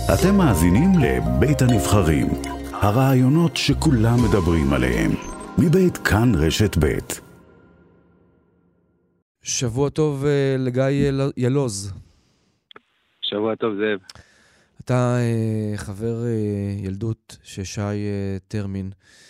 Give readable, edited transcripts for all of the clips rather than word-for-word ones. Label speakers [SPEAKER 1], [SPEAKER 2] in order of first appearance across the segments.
[SPEAKER 1] אתם מאזינים לבית הנבחרים, הרעיונות שכולם מדברים עליהם, מבית כאן רשת בית.
[SPEAKER 2] שבוע טוב לגיא ילוז.
[SPEAKER 3] שבוע טוב זאב.
[SPEAKER 2] אתה חבר ילדות ששי טרמין,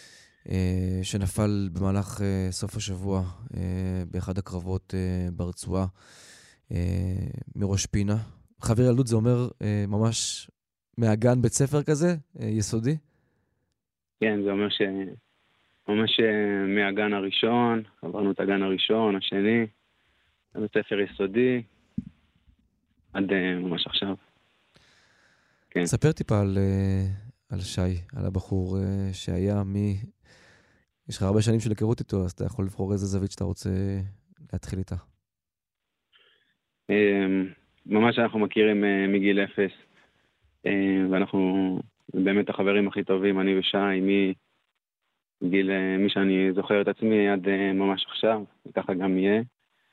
[SPEAKER 2] שנפל במהלך סוף השבוע באחד הקרבות ברצועה מראש פינה. חבר ילדות זה אומר ממש מהגן בית ספר כזה, יסודי?
[SPEAKER 3] כן, זה אומר ממש מהגן הראשון, עברנו את הגן הראשון, השני, בית ספר יסודי, עד ממש עכשיו. כן.
[SPEAKER 2] ספר טיפה על שי, על הבחור שהיה יש לך הרבה שנים של היכרות איתו, אז אתה יכול לבחור איזה זווית שאתה רוצה להתחיל איתה.
[SPEAKER 3] ממש אנחנו מכירים מגיל אפס, ואנחנו באמת החברים הכי טובים, אני ושי, מי שאני זוכר את עצמי עד ממש עכשיו, וככה גם יהיה.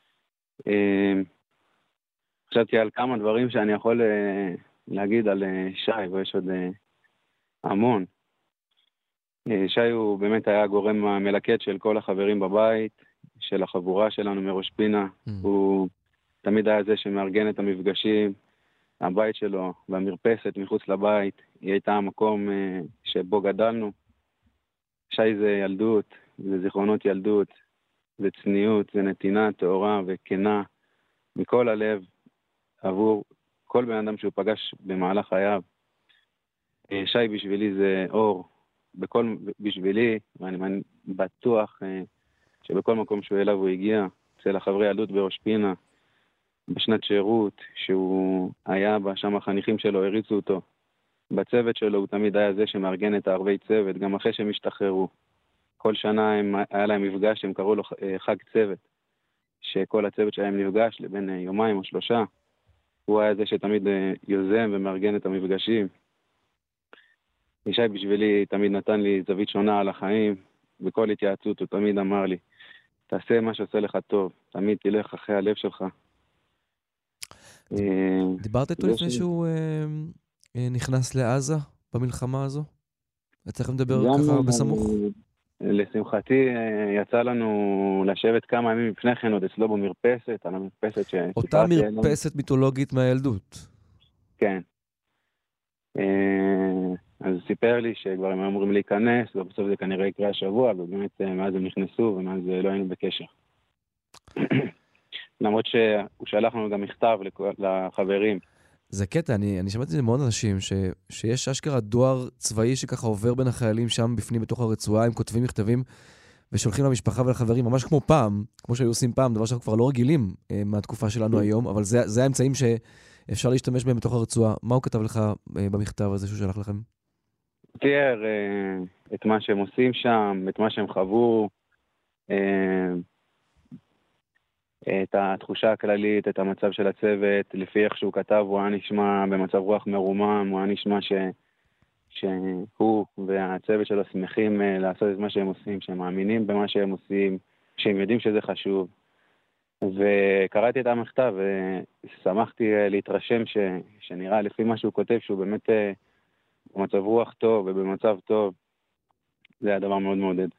[SPEAKER 3] חשבתי על כמה דברים שאני יכול להגיד על שי, ויש עוד המון. שי הוא באמת היה הגורם המלכד של כל החברים בבית, של החבורה שלנו מראש פינה. הוא תמיד היה זה שמארגן את המפגשים. הבית שלו והמרפסת מחוץ לבית, היא הייתה המקום שבו גדלנו. שי זה ילדות, זה זיכרונות ילדות, זה צניעות, זה נתינה טהורה וכנה מכל הלב עבור כל בן אדם שהוא פגש במהלך חייו. שי בשבילי זה אור, בשבילי, ואני בטוח שבכל מקום שהוא אליו הוא הגיע, אצל החברי ילדות בראש פינה, בשנת שירות, שהוא היה בה, שם החניכים שלו הריצו אותו. בצוות שלו הוא תמיד היה זה שמארגן את הערבי צוות, גם אחרי שהם השתחררו. כל שנה היה להם מפגש, הם קראו לו חג צוות, שכל הצוות שלהם נפגש לבין יומיים או שלושה. הוא היה זה שתמיד יוזם ומארגן את המפגשים. ישי בשבילי תמיד נתן לי זווית שונה על החיים, בכל התייעצות הוא תמיד אמר לי, תעשה מה שעושה לך טוב, תמיד תלך אחרי הלב שלך.
[SPEAKER 2] דיברת איתו לפני שהוא נכנס לעזה במלחמה הזו? צריך לדבר ככה בסמוך?
[SPEAKER 3] לשמחתי יצא לנו לשבת כמה ימים לפני כן עוד אצלו במרפסת, על המרפסת
[SPEAKER 2] אותה מרפסת מיתולוגית מהילדות.
[SPEAKER 3] כן. אז הוא סיפר לי שכבר הם אמורים להיכנס, ובסוף זה כנראה יקרה השבוע, ובאמת מאז הם נכנסו ומאז לא היינו בקשר. למרות שהוא שלח לנו גם מכתב לחברים.
[SPEAKER 2] זה קטע, אני שמעתי את זה מאוד אנשים, שיש אשכרה דואר צבאי שככה עובר בין החיילים שם בפנים בתוך הרצועה, הם כותבים מכתבים ושולחים למשפחה ולחברים, ממש כמו פעם, כמו שהיו עושים פעם, דבר שאנחנו כבר לא רגילים מהתקופה שלנו היום, אבל זה האמצעים שאפשר להשתמש בהם בתוך הרצועה. מה הוא כתב לך במכתב הזה שהוא שלח לכם?
[SPEAKER 3] תיאר את מה שהם עושים שם, את מה שהם חוו, את התחושה הכללית, את המצב של הצוות, לפי איך שהוא כתב, הוא היה נשמע במצב רוח מרומם, הוא היה נשמע שהוא והצוות שלו שמחים לעשות את מה שהם עושים, שהם מאמינים במה שהם עושים, שהם יודעים שזה חשוב. וקראתי את המכתב ושמחתי להתרשם שנראה לפי מה שהוא כותב, שהוא באמת במצב רוח טוב ובמצב טוב. זה היה דבר מאוד מעודד.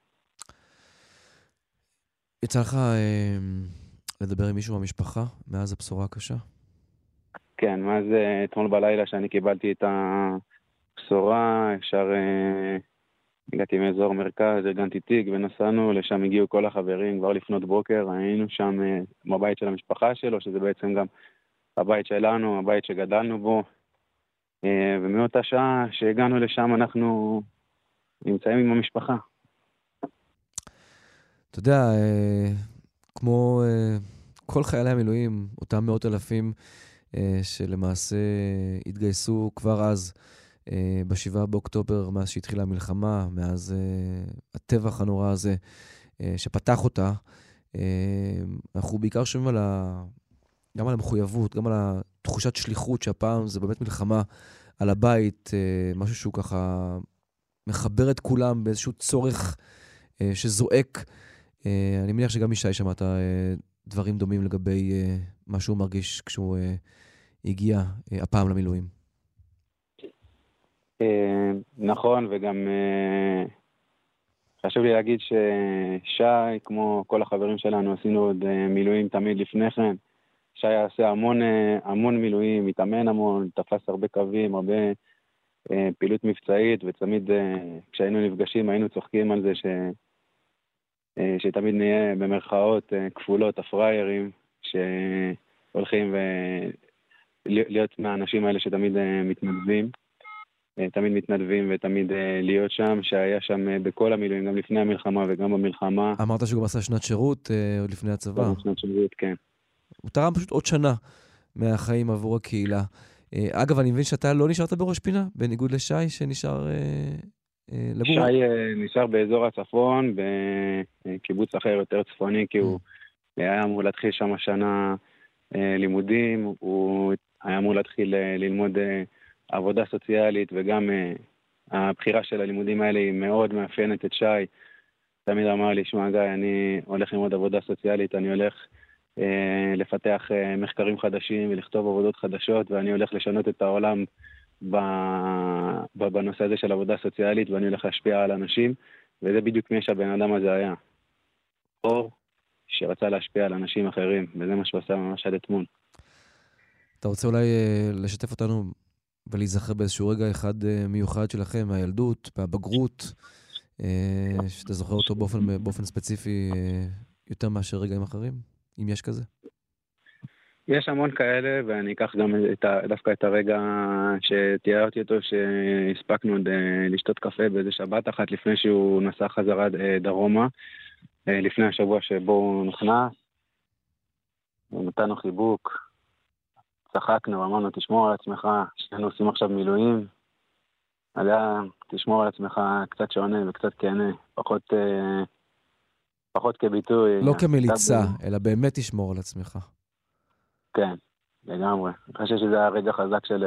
[SPEAKER 2] יצא לך לדבר עם מישהו מהמשפחה מאז הבשורה הקשה?
[SPEAKER 3] כן, מאז אתמול בלילה שאני קיבלתי את הבשורה, הגעתי מאזור מרכז, ארגנתי תיק ונסענו, לשם הגיעו כל החברים, כבר לפנות בוקר, היינו שם בבית של המשפחה שלו, שזה בעצם גם הבית שלנו, הבית שגדלנו בו, ומאותה שעה שהגענו לשם אנחנו נמצאים עם המשפחה.
[SPEAKER 2] אתה יודע, כמו כל חיילי המילואים, אותם מאות אלפים שלמעשה התגייסו כבר אז, ב7 באוקטובר, מאז שהתחילה המלחמה, מאז הטבח הנורא הזה שפתח אותה, אנחנו בעיקר שומעים גם על המחויבות, גם על התחושת שליחות שהפעם זה באמת מלחמה על הבית, משהו שהוא ככה מחבר את כולם באיזשהו צורך שזועק. אני מניח שגם ישי שמעת דברים דומים לגבי מה שהוא מרגיש כשהוא הגיע הפעם למילואים.
[SPEAKER 3] נכון, וגם חשוב לי להגיד ששי, כמו כל החברים שלנו, עשינו עוד מילואים תמיד לפני כן. שי עושה המון מילואים, מתאמן המון, תפס הרבה קווים, הרבה פעילות מבצעית, ותמיד כשהיינו נפגשים היינו צוחקים על זה שתמיד נהיה במרכאות כפולות, הפריירים, שהולכים להיות מהאנשים האלה שתמיד מתנדבים. תמיד מתנדבים ותמיד להיות שם, שהיה שם בכל המילואים, גם לפני המלחמה וגם במלחמה.
[SPEAKER 2] אמרת שהוא גם עשה שנת שירות עוד לפני הצבא.
[SPEAKER 3] שנת שירות, כן.
[SPEAKER 2] הוא תרם פשוט עוד שנה מהחיים עבור הקהילה. אגב, אני מבין שאתה לא נשארת בראש פינה, בניגוד לשי שנשאר לגור.
[SPEAKER 3] שי נשאר באזור הצפון, בקיבוץ אחר יותר צפוני, כי הוא היה אמור להתחיל שם השנה לימודים, הוא היה אמור להתחיל ללמוד עבודה סוציאלית, וגם הבחירה של הלימודים האלה היא מאוד מאפיינת את שי. תמיד אמר לי, שמע גיא, אני הולך ללמוד עבודה סוציאלית, אני הולך לפתח מחקרים חדשים ולכתוב עבודות חדשות, ואני הולך לשנות את העולם בנושא הזה של עבודה סוציאלית, ואני הולך להשפיע על אנשים, וזה בדיוק מי שהבן אדם הזה היה. אור שרצה להשפיע על אנשים אחרים, וזה מה שהוא עשה ממש עד אתמול.
[SPEAKER 2] אתה רוצה אולי לשתף אותנו ולהיזכר באיזשהו רגע אחד מיוחד שלכם, מהילדות, מהבגרות, שאתה זוכר אותו באופן ספציפי יותר מאשר רגעים אחרים, אם יש כזה?
[SPEAKER 3] יש המון כאלה, ואני אקח גם דווקא את הרגע שתיארתי אותו, שהספקנו לשתות קפה באיזה שבת אחת לפני שהוא נסע חזרה דרומה, לפני השבוע שבו הוא נכנס, נתנו חיבוק, צחקנו, אמרנו, תשמור על עצמך, שנינו עושים עכשיו מילואים, עליה, תשמור על עצמך קצת שונה וקצת כנה, פחות כביטוי.
[SPEAKER 2] לא כמליצה, אלא באמת תשמור על עצמך.
[SPEAKER 3] כן, לגמרי. אני חושב שזה הרגע חזק של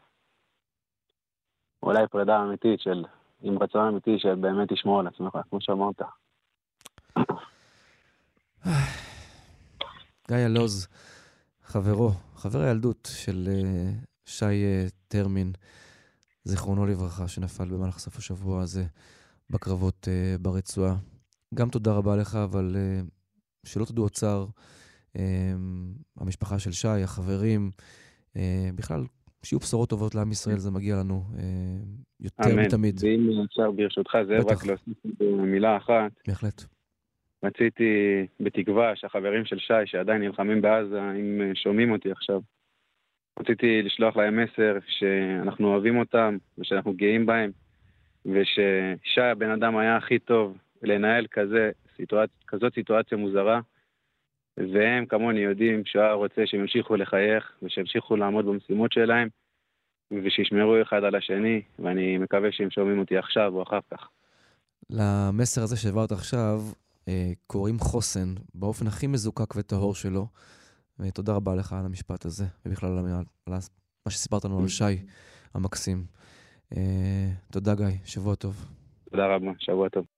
[SPEAKER 3] אולי פרידה אמיתית, עם רצון אמיתי של באמת תשמור על עצמך, כמו שאמרת.
[SPEAKER 2] גיא אלוז, חבר הילדות של שי טרמין, זיכרונו לברכה, שנפל במהלך סוף השבוע הזה בקרבות ברצועה. גם תודה רבה לך, אבל שלא תדעו צער, המשפחה של שי, החברים, בכלל, שיהיו בשורות טובות לעם ישראל, זה מגיע לנו יותר מתמיד.
[SPEAKER 3] ואם אפשר ברשותך, זה רק להוסיף מילה אחת.
[SPEAKER 2] בהחלט.
[SPEAKER 3] רציתי בתקווה שהחברים של שי, שעדיין נלחמים בעזה, אם שומעים אותי עכשיו, רציתי לשלוח להם מסר שאנחנו אוהבים אותם ושאנחנו גאים בהם, וששי הבן אדם היה הכי טוב לנהל כזאת סיטואציה מוזרה, והם כמוני יודעים שהוא רוצה שהם ימשיכו לחייך ושימשיכו לעמוד במשימות שלהם, ושישמרו אחד על השני, ואני מקווה שהם שומעים אותי עכשיו או אחר כך.
[SPEAKER 2] למסר הזה שהעברת עכשיו, קוראים חוסן באופן הכי מזוקק וטהור שלו, ותודה רבה לך על המשפט הזה, ובכלל על מה שסיפרת לנו על שי המקסים. תודה גיא, שבוע טוב.
[SPEAKER 3] תודה רבה, שבוע טוב.